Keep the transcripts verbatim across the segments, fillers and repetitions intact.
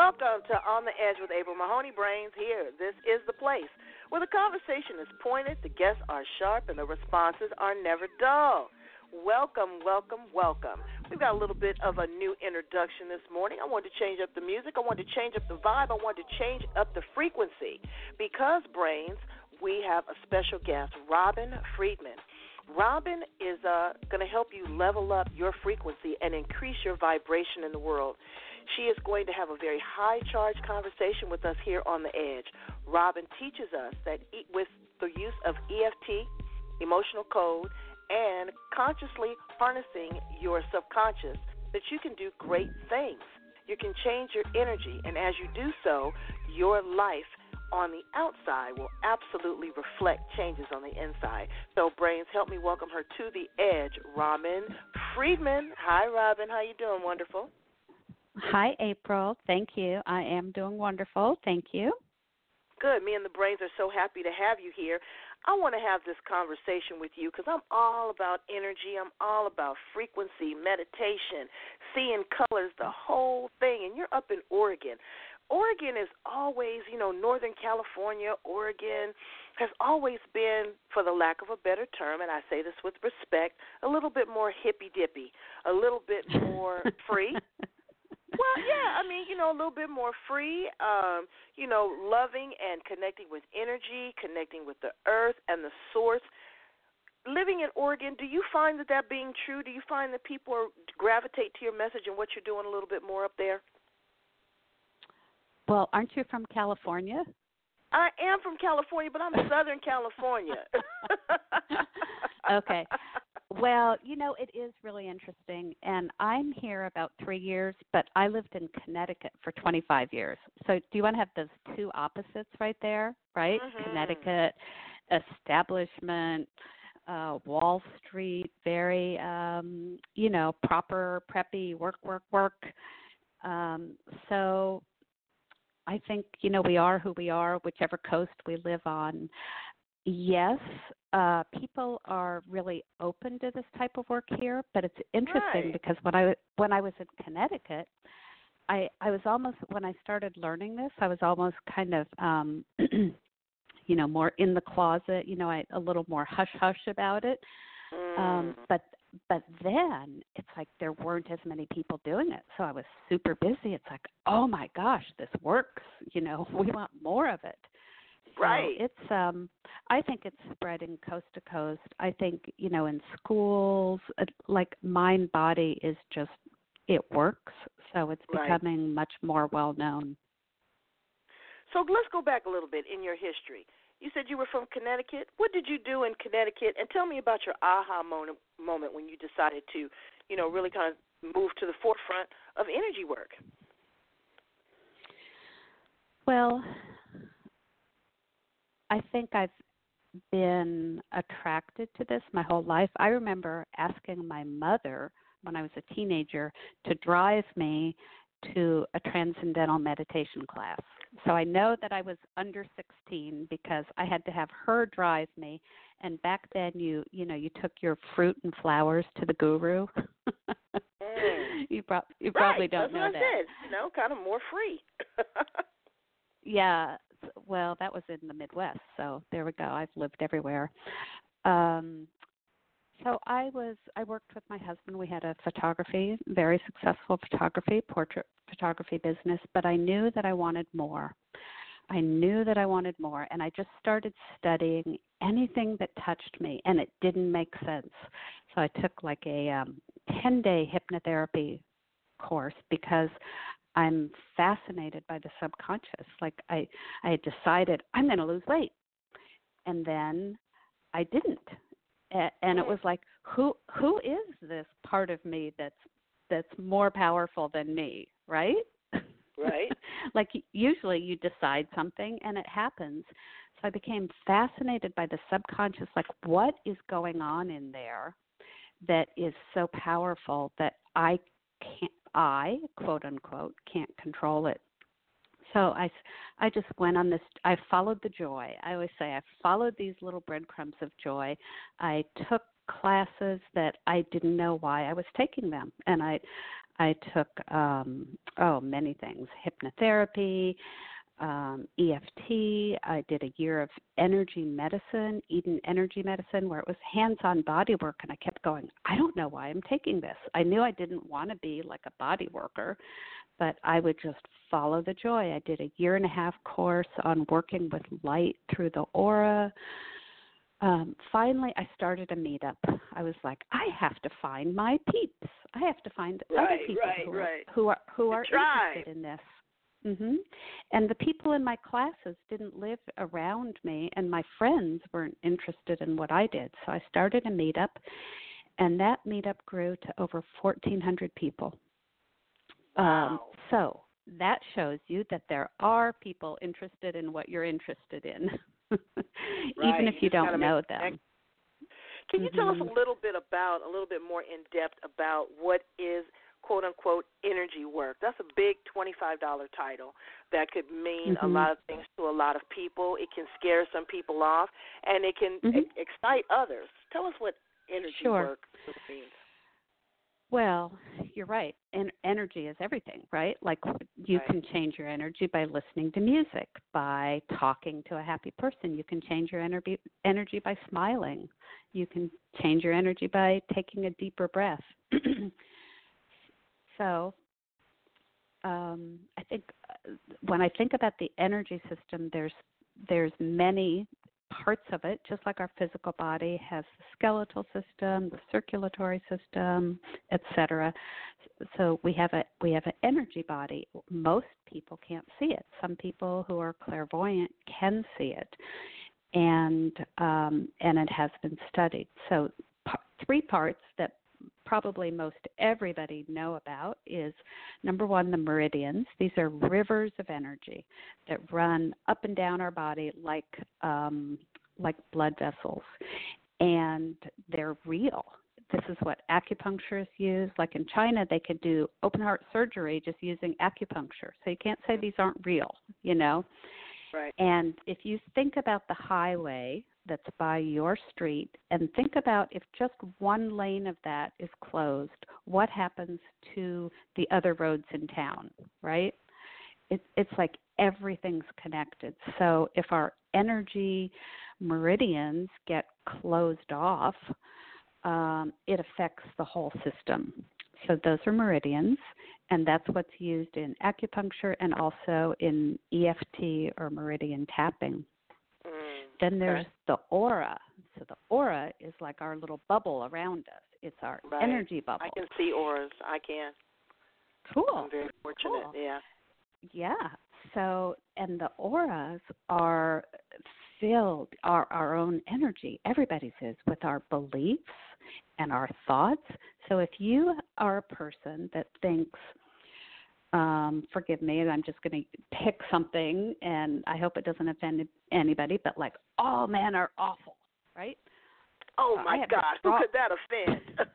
Welcome to On the Edge with April Mahoney Brains here. This is the place where the conversation is pointed, the guests are sharp, and the responses are never dull. Welcome, welcome, welcome. We've got a little bit of a new introduction this morning. I wanted to change up the music. I wanted to change up the vibe. I wanted to change up the frequency because, Brains, we have a special guest, Robin Friedman. Robin is uh, going to help you level up your frequency and increase your vibration in the world. She is going to have a very high-charged conversation with us here on The Edge. Robin teaches us that e- with the use of E F T, emotional code, and consciously harnessing your subconscious, that you can do great things. You can change your energy, and as you do so, your life on the outside will absolutely reflect changes on the inside. So, Brains, help me welcome her to The Edge, Robin Friedman. Hi, Robin. How you doing? Wonderful. Hi, April. Thank you. I am doing wonderful. Thank you. Good. Me and the Brains are so happy to have you here. I want to have this conversation with you because I'm all about energy. I'm all about frequency, meditation, seeing colors, the whole thing. And you're up in Oregon. Oregon is always, you know, Northern California, Oregon has always been, for the lack of a better term, and I say this with respect, a little bit more hippy-dippy, a little bit more free. Well, yeah, I mean, you know, a little bit more free, um, you know, loving and connecting with energy, connecting with the earth and the source. Living in Oregon, do you find that that being true? Do you find that people are, gravitate to your message and what you're doing a little bit more up there? Well, aren't you from California? I am from California, but I'm Southern California. Okay. Well, you know, it is really interesting, and I'm here about three years, but I lived in Connecticut for twenty-five years. So do you want to have those two opposites right there, right? Mm-hmm. Connecticut, establishment, uh, Wall Street, very, um, you know, proper, preppy, work, work, work. Um, so I think, you know, we are who we are, whichever coast we live on. Yes, uh, people are really open to this type of work here, but it's interesting Right. because when I when I was in Connecticut, I I was almost when I started learning this, I was almost kind of um, you know, more in the closet, you know, I a little more hush hush about it. Mm. Um, but but then it's like there weren't as many people doing it, so I was super busy. It's like, oh my gosh, this works. You know, we want more of it. Right. So it's um I think it's spreading coast to coast. I think, you know, in schools, uh, like mind body is just it works. So it's Right. becoming much more well known. So let's go back a little bit in your history. You said you were from Connecticut. What did you do in Connecticut? And tell me about your aha moment moment when you decided to, you know, really kind of move to the forefront of energy work. Well, I think I've been attracted to this my whole life. I remember asking my mother when I was a teenager to drive me to a transcendental meditation class. So I know that I was under sixteen because I had to have her drive me. And back then, you you know, you took your fruit and flowers to the guru. mm. You, pro- you Right. probably don't That's know what I that. said. You know, kind of more free. Yeah, well, that was in the Midwest, so there we go. I've lived everywhere. Um, so I was, I worked with my husband. We had a photography, very successful photography, portrait photography business, but I knew that I wanted more. I knew that I wanted more, and I just started studying anything that touched me, and it didn't make sense. So I took like a um, ten-day hypnotherapy course because I'm fascinated by the subconscious. Like I, I had decided I'm going to lose weight, and then I didn't. A- And it was like, who who is this part of me that's that's more powerful than me, right? Right. Like usually you decide something and it happens. So I became fascinated by the subconscious. Like what is going on in there that is so powerful that I can't. I, quote unquote, can't control it. So I, I just went on this, I followed the joy. I always say I followed these little breadcrumbs of joy. I took classes that I didn't know why I was taking them. And I, I took, um, oh, many things, hypnotherapy, um, E F T. I did a year of energy medicine, Eden Energy Medicine, where it was hands-on body work, and I kept going, I don't know why I'm taking this. I knew I didn't want to be like a body worker, but I would just follow the joy. I did a year and a half course on working with light through the aura. Um, finally, I started a meetup. I was like, I have to find my peeps. I have to find right, other people right, who, are, right. who are who are Try. interested in this. Mhm. And the people in my classes didn't live around me, and my friends weren't interested in what I did. So I started a meetup, and that meetup grew to over fourteen hundred people. Wow. Um, so that shows you that there are people interested in what you're interested in, right. even if you, you don't know them. Can you mm-hmm. tell us a little bit about, a little bit more in depth about what is quote unquote energy work? That's a big twenty-five dollars title that could mean mm-hmm. a lot of things to a lot of people. It can scare some people off, and it can mm-hmm. e- excite others. Tell us what energy sure. work means. Well, you're right. En- energy is everything, right? Like you right. can change your energy by listening to music, by talking to a happy person. You can change your energy energy by smiling. You can change your energy by taking a deeper breath. So um, I think uh, when I think about the energy system, there's there's many parts of it, just like our physical body has the skeletal system, the circulatory system, et cetera. So we have a we have an energy body. Most people can't see it. Some people who are clairvoyant can see it, and um, and it has been studied. So p- three parts that probably most everybody know about is, number one, the meridians. These are rivers of energy that run up and down our body like um, like blood vessels, and they're real. This is what acupuncturists use. Like in China, they could do open heart surgery just using acupuncture. So you can't say these aren't real, you know. Right. And if you think about the highway that's by your street, and think about if just one lane of that is closed, what happens to the other roads in town, right? It, it's like everything's connected. So if our energy meridians get closed off, um, it affects the whole system. So those are meridians, and that's what's used in acupuncture and also in E F T or meridian tapping. Mm, then there's okay. the aura. So the aura is like our little bubble around us. It's our right. energy bubble. I can see auras. I can. Cool. I'm very fortunate, cool. yeah. Yeah. So, and the auras are filled, our, our own energy, everybody's is, with our beliefs and our thoughts. So if you are a person that thinks, um, forgive me, I'm just going to pick something, and I hope it doesn't offend anybody, but like, all men are awful, right? Oh, uh, my God. Strong... Who could that offend?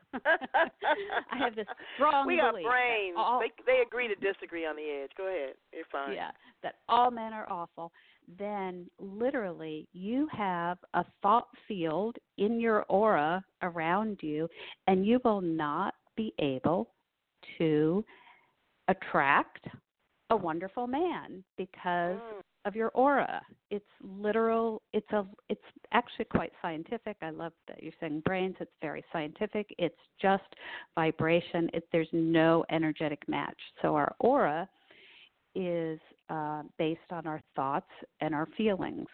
I have this strong we got belief brains. All... They, they agree to disagree on the edge. Go ahead. You're fine. Yeah, that all men are awful. Then literally you have a thought field in your aura around you, and you will not be able to attract a wonderful man because mm. of your aura. It's literal. It's a. It's actually quite scientific. I love that you're saying brains. It's very scientific. It's just vibration. It, there's no energetic match. So our aura is uh, based on our thoughts and our feelings.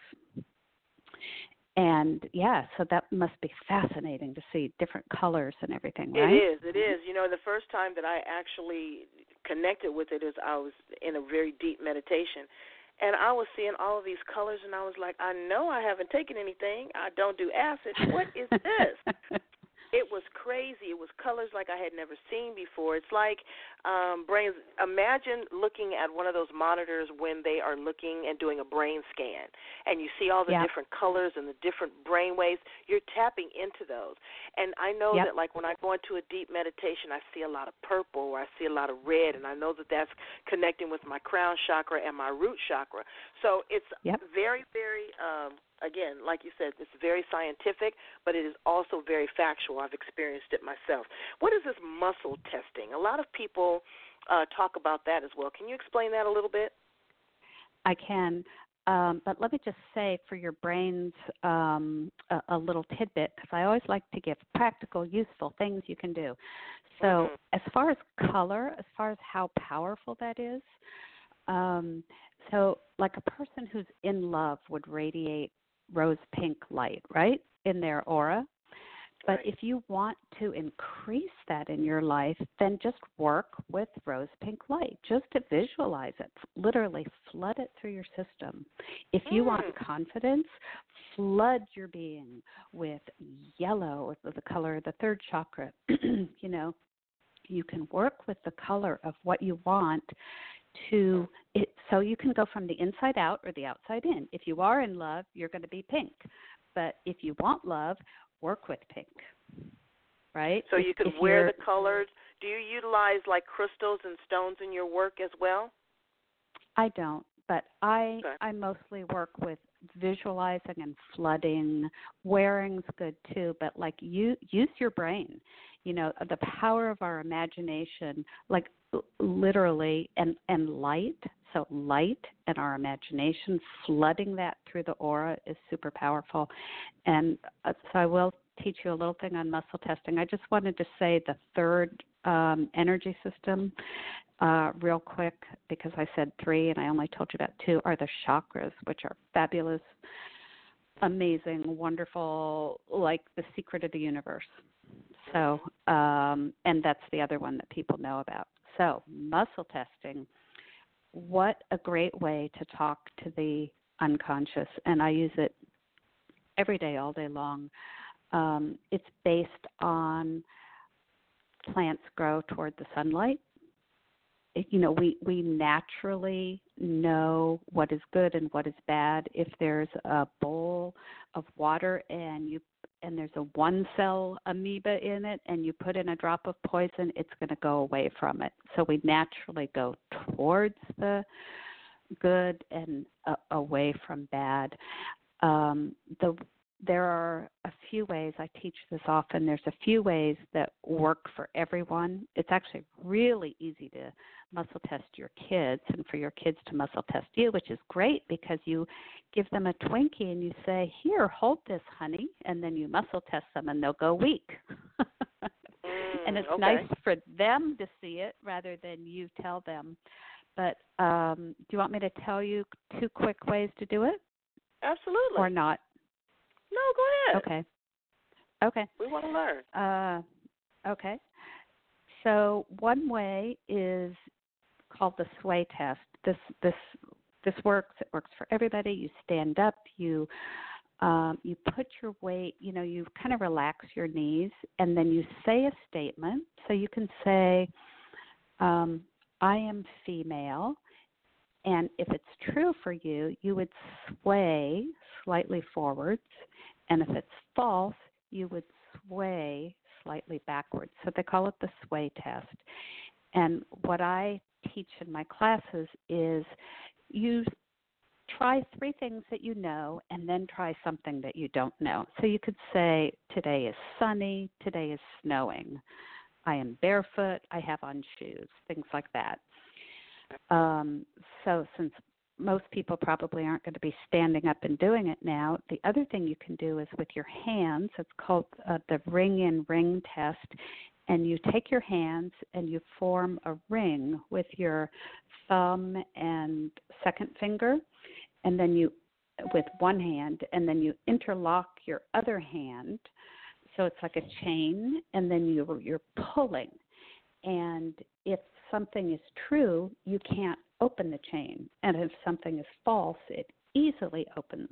And, yeah, so that must be fascinating to see different colors and everything, right? It is. It is. You know, the first time that I actually connected with it is I was in a very deep meditation. And I was seeing all of these colors, and I was like, I know I haven't taken anything. I don't do acid. What is this? It was crazy. It was colors like I had never seen before. It's like um, brains. Imagine looking at one of those monitors when they are looking and doing a brain scan, and you see all the yep. different colors and the different brain waves. You're tapping into those. And I know yep. that, like, when I go into a deep meditation, I see a lot of purple or I see a lot of red, and I know that that's connecting with my crown chakra and my root chakra. So it's yep. very, very um, again, like you said, it's very scientific, but it is also very factual. I've experienced it myself. What is this muscle testing? A lot of people uh, talk about that as well. Can you explain that a little bit? I can. Um, but let me just say for your brains um, a, a little tidbit, because I always like to give practical, useful things you can do. So mm-hmm. as far as color, as far as how powerful that is, um, so like a person who's in love would radiate rose pink light, right, in their aura. But Right. if you want to increase that in your life, then just work with rose pink light. Just to visualize it, literally flood it through your system. If you mm. want confidence, flood your being with yellow, the color of the third chakra. You know, you can work with the color of what you want to it, so you can go from the inside out or the outside in. If you are in love, you're going to be pink. But if you want love, work with pink, right? So if, you can if wear the colors. Do you utilize like crystals and stones in your work as well? I don't, but I okay. I mostly work with visualizing and flooding. Wearing's good too, but like you use your brain. You know, the power of our imagination, like literally, and and light. So light and our imagination, flooding that through the aura is super powerful. And uh, so I will teach you a little thing on muscle testing. I just wanted to say the third um, energy system uh, real quick, because I said three and I only told you about two, are the chakras, which are fabulous, amazing, wonderful, like the secret of the universe. So, um, and that's the other one that people know about. So muscle testing, what a great way to talk to the unconscious, and I use it every day, all day long. Um, it's based on plants grow toward the sunlight. It, you know, we, we naturally know what is good and what is bad. If there's a bowl of water and you and there's a one-cell amoeba in it and you put in a drop of poison, it's going to go away from it. So we naturally go towards the good and uh, away from bad. Um, the There are a few ways, I teach this often, there's a few ways that work for everyone. It's actually really easy to muscle test your kids and for your kids to muscle test you, which is great because you give them a Twinkie and you say, here, hold this, honey, and then you muscle test them and they'll go weak. mm, and it's okay. nice for them to see it rather than you tell them. But um, do you want me to tell you two quick ways to do it? Absolutely. Or not? No, go ahead. Okay. Okay. We want to learn. Uh, okay. So one way is called the sway test. This this this works. It works for everybody. You stand up. You um, you put your weight. You know, you kind of relax your knees, and then you say a statement. So you can say, um, "I am female." And if it's true for you, you would sway slightly forwards. And if it's false, you would sway slightly backwards. So they call it the sway test. And what I teach in my classes is you try three things that you know and then try something that you don't know. So you could say, today is sunny, today is snowing. I am barefoot, I have on shoes, things like that. Um, so since most people probably aren't going to be standing up and doing it now, the other thing you can do is with your hands. It's called uh, the ring-in ring test. And you take your hands and you form a ring with your thumb and second finger, and then you, with one hand, and then you interlock your other hand. So it's like a chain, and then you, you're pulling. And if something is true, you can't open the chain. And if something is false, it easily opens.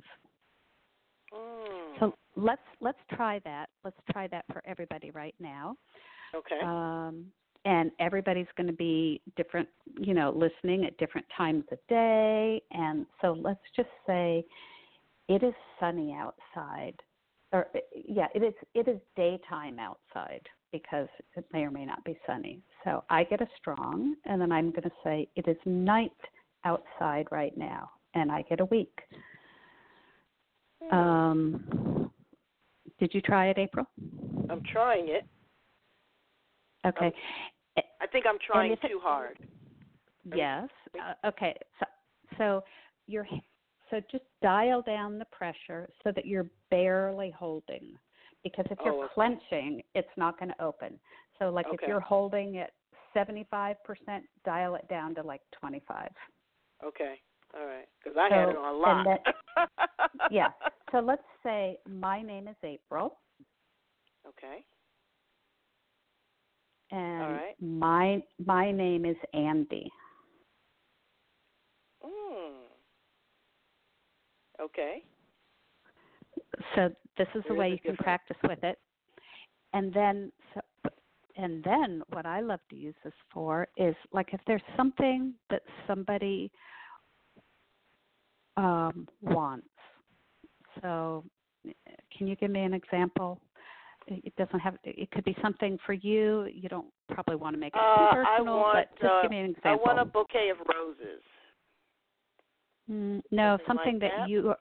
Mm. So let's let's try that. Let's try that for everybody right now. Okay. Um, and everybody's going to be different, you know, listening at different times of day. And so let's just say it is sunny outside. Or yeah, it is it is daytime outside, because it may or may not be sunny. So I get a strong, and then I'm going to say it is night outside right now, and I get a weak. Hmm. Um, did you try it, April? I'm trying it. Okay. Um, I think I'm trying it, too hard. Yes. Uh, okay. So, so you're so just dial down the pressure so that you're barely holding, because if you're oh, okay. clenching, it's not going to open. So, like okay. if you're holding at seventy-five percent, dial it down to like twenty-five. Okay. All right. Because I so, had it on lock. That, yeah. So let's say my name is April. Okay. And All right. my my name is Andy. Mm. Okay. So this is There the way is you can difference. practice with it. And then so, and then what I love to use this for is like if there's something that somebody um, wants. So can you give me an example? It doesn't have. It could be something for you. You don't probably want to make it uh, too personal, I want, but just uh, give me an example. I want a bouquet of roses. Mm, no, something, something like that, that you.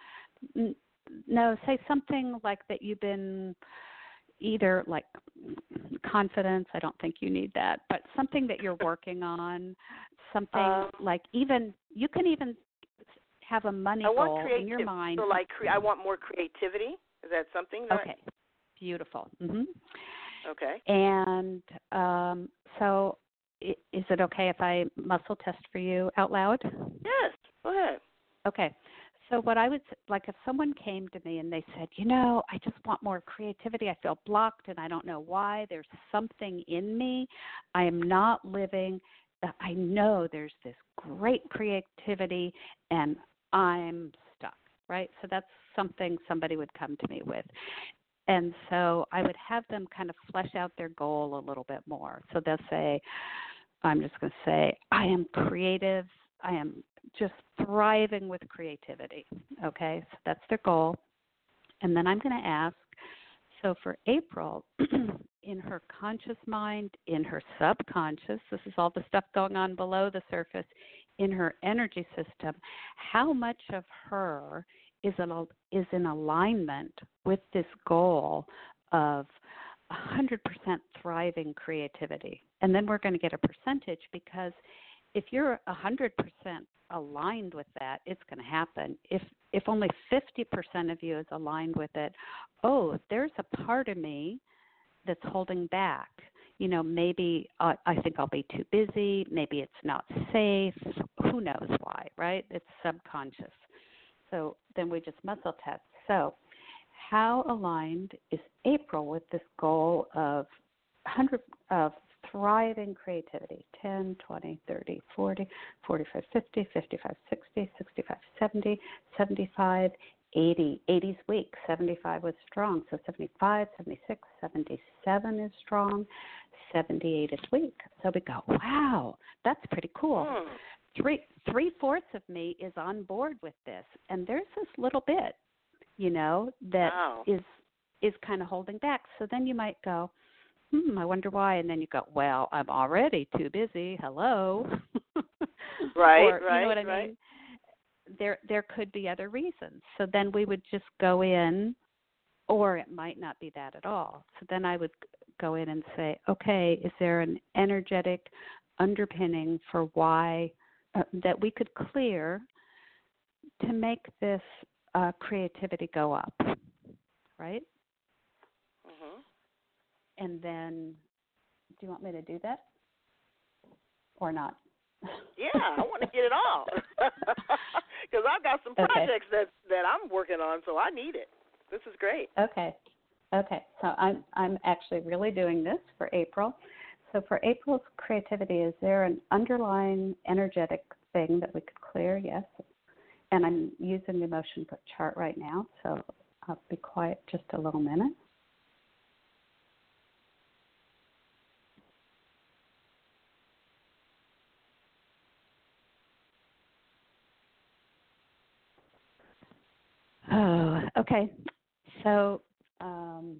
N- no, say something like that you've been either like confidence. I don't think you need that, but something that you're working on. Something um, like even you can even have a money I want goal creative, in your mind. So like cre- I want more creativity. Is that something? That Okay, beautiful. Mm-hmm. Okay. And um, so, is it okay if I muscle test for you out loud? Yes. Go ahead. Okay. So what I would like if someone came to me and they said, you know, I just want more creativity. I feel blocked and I don't know why. There's something in me. I am not living. I know there's this great creativity and I'm stuck, right? So that's something somebody would come to me with. And so I would have them kind of flesh out their goal a little bit more. So they'll say, I'm just going to say, I am creative. I am just thriving with creativity. Okay, so that's their goal. And then I'm going to ask, so for April, in her conscious mind, in her subconscious, this is all the stuff going on below the surface, in her energy system, how much of her is in, is in alignment with this goal of one hundred percent thriving creativity? And then we're going to get a percentage, because if you're one hundred percent aligned with that, it's going to happen. If if only fifty percent of you is aligned with it, oh, there's a part of me that's holding back. You know, maybe uh, I think I'll be too busy. Maybe it's not safe. Who knows why, right? It's subconscious. So then we just muscle test. So how aligned is April with this goal of one hundred of thriving creativity? ten, twenty, thirty, forty, forty-five, fifty, fifty-five, sixty, sixty-five, seventy, seventy-five, eighty. eighty's weak. seventy-five was strong. So seventy-five, seventy-six, seventy-seven is strong. seventy-eight is weak. So we go, wow, that's pretty cool. Mm. Three three fourths of me is on board with this, and there's this little bit, you know, that Wow. is is kind of holding back. So then you might go, hmm, I wonder why. And then you go, well, I'm already too busy. Hello. Right, or, right, you know what I right. mean? There, there could be other reasons. So then we would just go in, or it might not be that at all. So then I would go in and say, okay, is there an energetic underpinning for why uh, that we could clear to make this uh, creativity go up, right? Mhm. And then, do you want me to do that or not? Yeah, I want to get it all, because I've got some projects okay. that that I'm working on, so I need it. This is great. Okay, okay. So I'm I'm actually really doing this for April. So for April's creativity, is there an underlying energetic thing that we could clear? Yes. And I'm using the emotion chart right now, so I'll be quiet just a little minute. Oh, okay. So, um,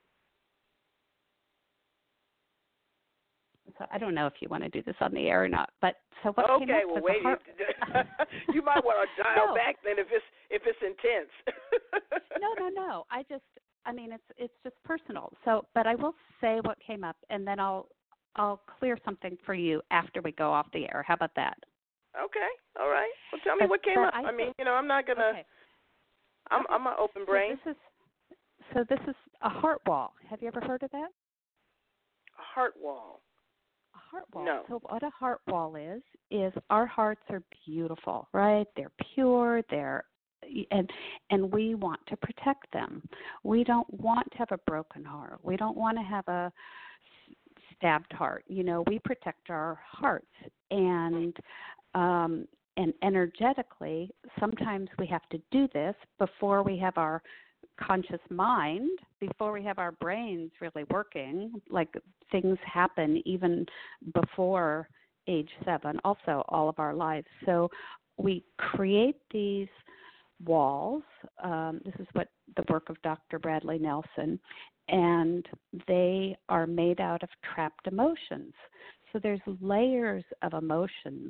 so I don't know if you want to do this on the air or not, but so what okay, came up well, was wait. a heart- You might want to dial no. back then if it's if it's intense. but I will say what came up, and then I'll I'll clear something for you after we go off the air. How about that? Okay. All right. Well, tell me But, what came but up. I, I mean, you know, I'm not gonna. Okay. I'm Okay. I'm an open brain. So this is so this is a heart wall. Have you ever heard of that? A heart wall. A heart wall. No. So what a heart wall is is our hearts are beautiful, right? They're pure. They're and and we want to protect them. We don't want to have a broken heart. We don't want to have a stabbed heart. You know, we protect our hearts, and um, and energetically, sometimes we have to do this before we have our conscious mind, before we have our brains really working. Like things happen even before age seven, also all of our lives. So we create these walls. Um, this is what the work of Doctor Bradley Nelson, and they are made out of trapped emotions. So there's layers of emotions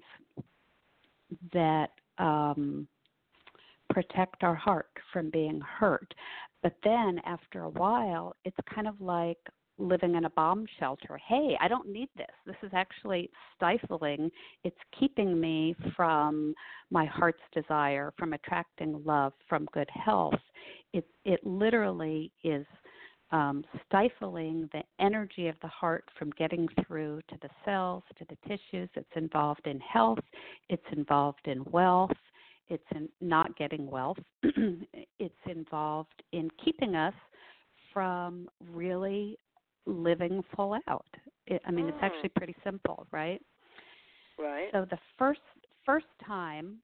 that um, protect our heart from being hurt. But then after a while, it's kind of like living in a bomb shelter. Hey, I don't need this. This is actually stifling. It's keeping me from my heart's desire, from attracting love, from good health. It it literally is um, stifling the energy of the heart from getting through to the cells, to the tissues. It's involved in health. It's involved in wealth. It's in not getting wealth. It's involved in keeping us from really living full out. It, I mean, Mm. it's actually pretty simple, right? Right. So the first first time,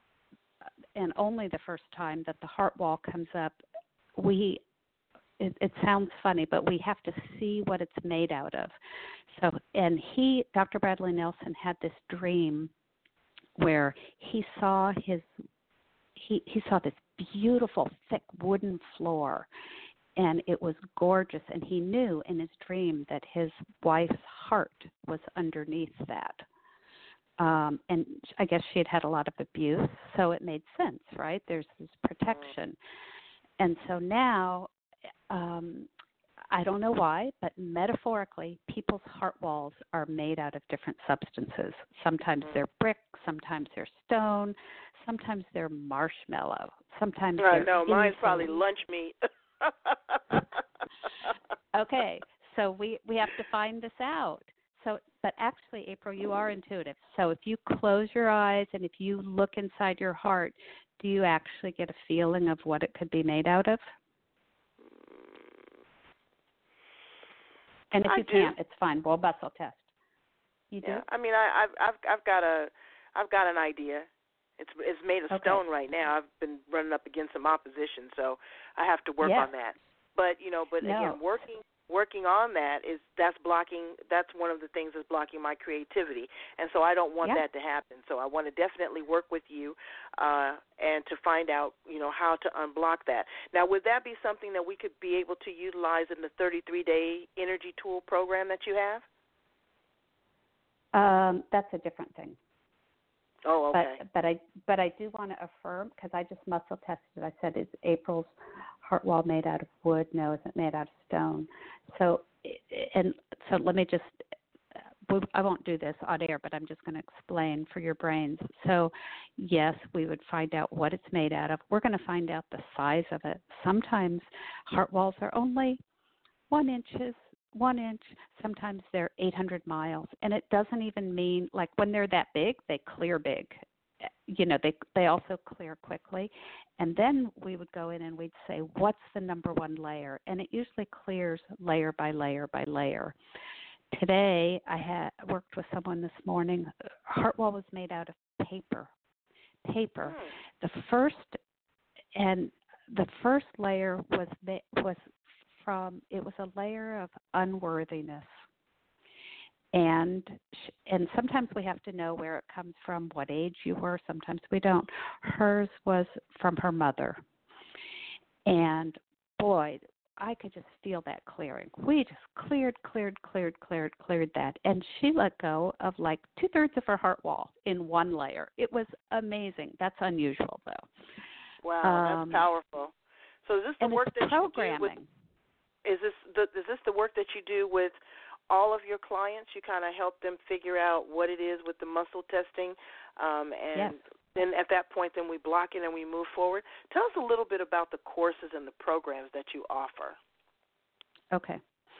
and only the first time that the heart wall comes up, we it, it sounds funny, but we have to see what it's made out of. So, and he, Doctor Bradley Nelson, had this dream where he saw his he he saw this beautiful thick wooden floor, and it was gorgeous, and he knew in his dream that his wife's heart was underneath that. Um, and I guess she had had a lot of abuse, so it made sense, right? There's this protection. And so now, um, I don't know why, but metaphorically, people's heart walls are made out of different substances. Sometimes they're brick, sometimes they're stone, sometimes they're marshmallow, sometimes Uh, they're no, mine's insulin. probably lunch meat. Okay, so we, we have to find this out. So, but actually, April, you are intuitive. So if you close your eyes and if you look inside your heart, do you actually get a feeling of what it could be made out of? And if I you do. can't, it's fine. We'll muscle test. You do? Yeah. I mean, I, I've I've I've got a I've got an idea. It's it's made of Okay. stone right now. I've been running up against some opposition, so I have to work Yeah. on that. But you know, but No. again, working working on that is that's blocking. That's one of the things that's blocking my creativity, and so I don't want Yeah. that to happen. So I want to definitely work with you, uh, and to find out, you know, how to unblock that. Now, would that be something that we could be able to utilize in the thirty-three day energy tool program that you have? Um, that's a different thing. Oh, okay. But but I but I do want to affirm, because I just muscle tested. I said, is April's heart wall made out of wood? No, is it made out of stone? So and so let me just. I won't do this on air, but I'm just going to explain for your brains. So, yes, we would find out what it's made out of. We're going to find out the size of it. Sometimes heart walls are only one inches, one inch. Sometimes they're eight hundred miles, and it doesn't even mean like when they're that big, they clear big. You know, they they also clear quickly. And then we would go in and we'd say, what's the number one layer? And it usually clears layer by layer by layer. Today, I had worked with someone this morning. Heart wall was made out of paper. Paper. Hmm. The first and the first layer was was from. It was a layer of unworthiness, and and sometimes we have to know where it comes from, what age you were. Sometimes we don't. Hers was from her mother, and boy, I could just feel that clearing. We just cleared, cleared, cleared, cleared, cleared that. And she let go of like two-thirds of her heart wall in one layer. It was amazing. That's unusual, though. Wow, Um, that's powerful. So is this the and work it's that programming. you do with? Is this the is this the work that you do with all of your clients? You kind of help them figure out what it is with the muscle testing, um, and Yes. then at that point, then we block it and we move forward. Tell us a little bit about the courses and the programs that you offer. Okay.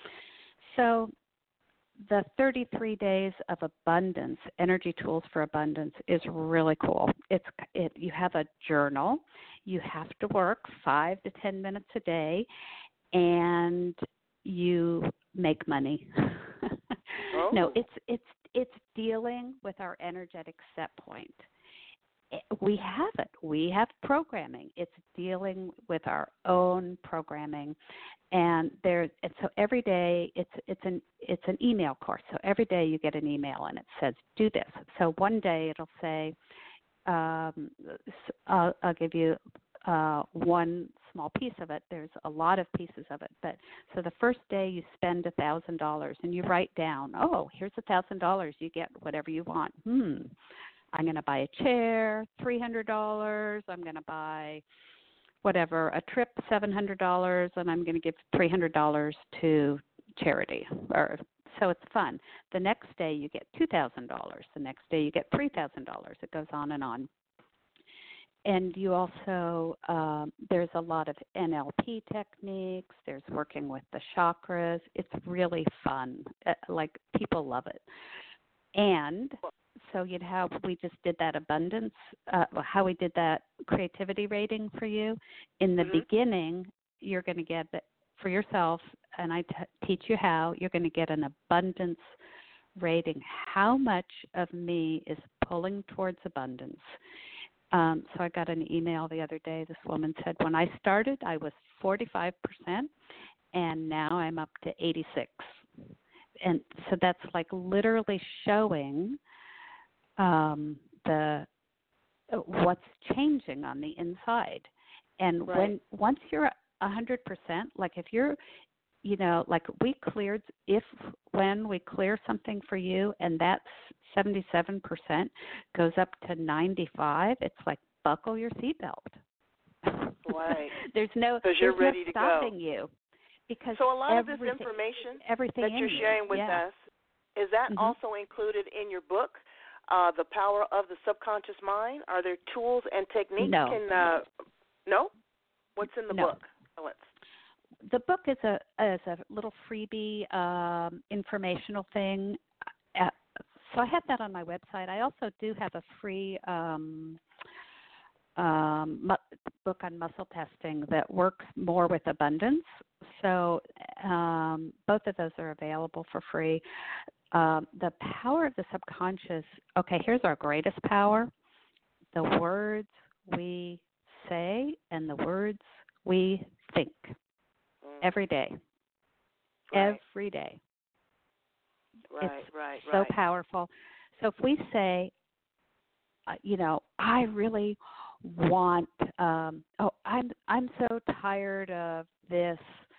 So the thirty-three days of abundance, energy tools for abundance, is really cool. It's it. You have a journal. You have to work five to ten minutes a day, and you make money. Oh. No, it's it's it's dealing with our energetic set point. We have it. We have programming. It's dealing with our own programming, and there. And so every day, it's it's an it's an email course. So every day you get an email, and it says do this. So one day it'll say, um, I'll, I'll give you uh, one small piece of it. There's a lot of pieces of it, but so the first day you spend a thousand dollars, and you write down, oh, here's a thousand dollars. You get whatever you want. Hmm. I'm going to buy a chair, three hundred dollars. I'm going to buy whatever, a trip, seven hundred dollars, and I'm going to give three hundred dollars to charity. Or so it's fun. The next day you get two thousand dollars. The next day you get three thousand dollars. It goes on and on. And you also, um, there's a lot of N L P techniques. There's working with the chakras. It's really fun. Uh, like, people love it. And so you'd have, we just did that abundance, uh, how we did that creativity rating for you. In the Mm-hmm. beginning, you're going to get, for yourself, and I t- teach you how, you're going to get an abundance rating. How much of me is pulling towards abundance? Um, so I got an email the other day. This woman said, when I started, I was forty-five percent, and now I'm up to eighty-six. And so that's like literally showing um, the what's changing on the inside. And Right. when once you're a hundred percent, like if you're, you know, like we cleared, if when we clear something for you, and that's seventy-seven percent goes up to ninety-five, it's like buckle your seatbelt. Right. There's no, Because you're there's ready no to stopping go. you. Because So a lot of this everything, information everything that in you're you, sharing with yeah. us, is that Mhm. also included in your book, uh, The Power of the Subconscious Mind? Are there tools and techniques? No. Can, uh, no? What's in the No. book? Oh, it's, The book is a is a little freebie um, informational thing. Uh, so I have that on my website. I also do have a free um, um, mu- book on muscle testing that works more with abundance. So um, both of those are available for free. Um, the power of the subconscious. Okay, here's our greatest power: the words we say and the words we think. Every day. Right. Every day. Right, It's right, so right. powerful. So if we say, uh, you know, I really want, um, oh, I'm I'm so tired of this,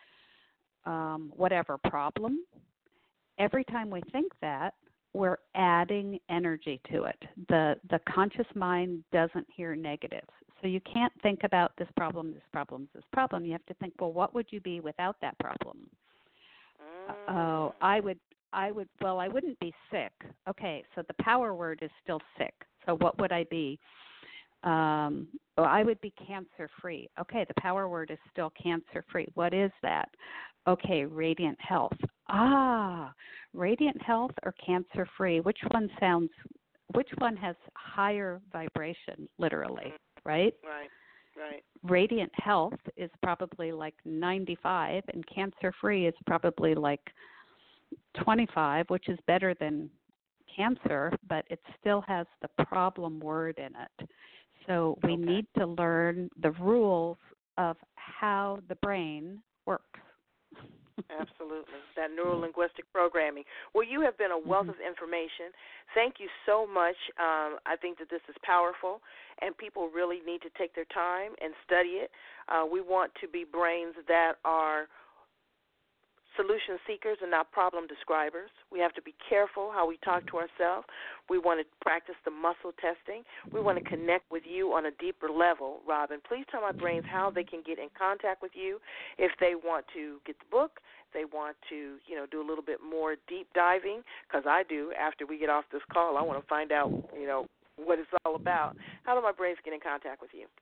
um, whatever problem. Every time we think that, we're adding energy to it. The the conscious mind doesn't hear negatives. So you can't think about this problem, this problem, this problem. You have to think, well, what would you be without that problem? Mm. Oh, I would I would well, I wouldn't be sick. Okay, so the power word is still sick. So what would I be? Um, well, I would be cancer free. Okay, the power word is still cancer free. What is that? Okay, radiant health. Ah, radiant health or cancer free. Which one sounds which one has higher vibration, literally, right? Right, right. Radiant health is probably like ninety-five, and cancer free is probably like twenty-five, which is better than cancer, but it still has the problem word in it. So we Okay. need to learn the rules of how the brain works. Absolutely. That neuro-linguistic programming. Well, you have been a wealth Mm-hmm. of information. Thank you so much. Um, I think that this is powerful, and people really need to take their time and study it. Uh, we want to be brains that are solution seekers and not problem describers. We have to be careful how we talk to ourselves. We want to practice the muscle testing. We want to connect with you on a deeper level. Robin, please tell my brains how they can get in contact with you if they want to get the book, if they want to, you know, do a little bit more deep diving, because I do. After we get off this call, I want to find out, you know, what it's all about. How do my brains get in contact with you?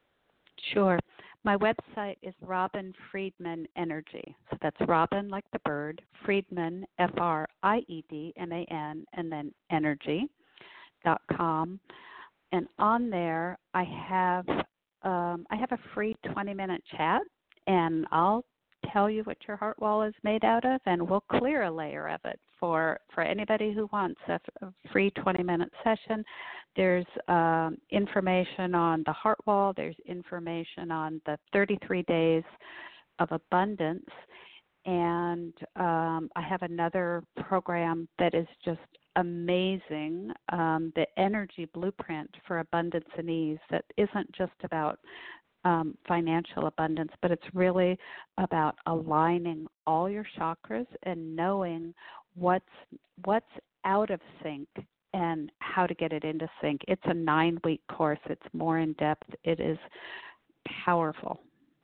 Sure. My website is Robin Friedman Energy. So that's Robin like the bird, Friedman, F R I E D M A N, and then energy dot com. And on there, I have um, I have a free twenty-minute chat, and I'll tell you what your heart wall is made out of, and we'll clear a layer of it for, for anybody who wants a, a free twenty-minute session. There's um, information on the heart wall. There's information on the thirty-three days of abundance. And um, I have another program that is just amazing, um, the Energy Blueprint for Abundance and Ease, that isn't just about um, financial abundance, but it's really about aligning all your chakras and knowing what's what's out of sync and how to get it into sync. It's a nine-week course. It's more in-depth. It is powerful.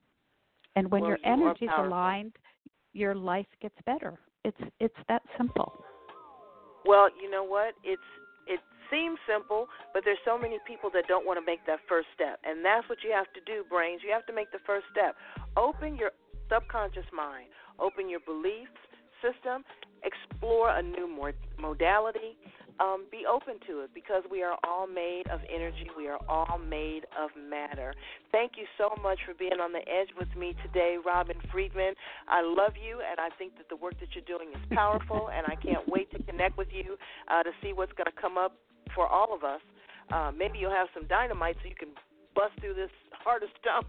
And when well, your you energy's aligned, your life gets better. It's it's that simple. Well, you know what? It's it seems simple, but there's so many people that don't want to make that first step. And that's what you have to do, brains. You have to make the first step. Open your subconscious mind. Open your beliefs system. Explore a new modality. Um, be open to it, because we are all made of energy. We are all made of matter. Thank you so much for being on the edge with me today, Robin Friedman. I love you, and I think that the work that you're doing is powerful, and I can't wait to connect with you uh, to see what's going to come up for all of us. Uh, maybe you'll have some dynamite so you can bust through this heart of stone.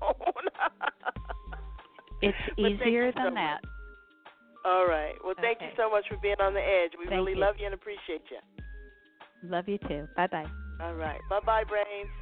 It's easier than so that. All right. Well, thank okay. you so much for being on the edge. We thank really you. love you and appreciate you. Love you too. Bye-bye. All right. Bye-bye, brains.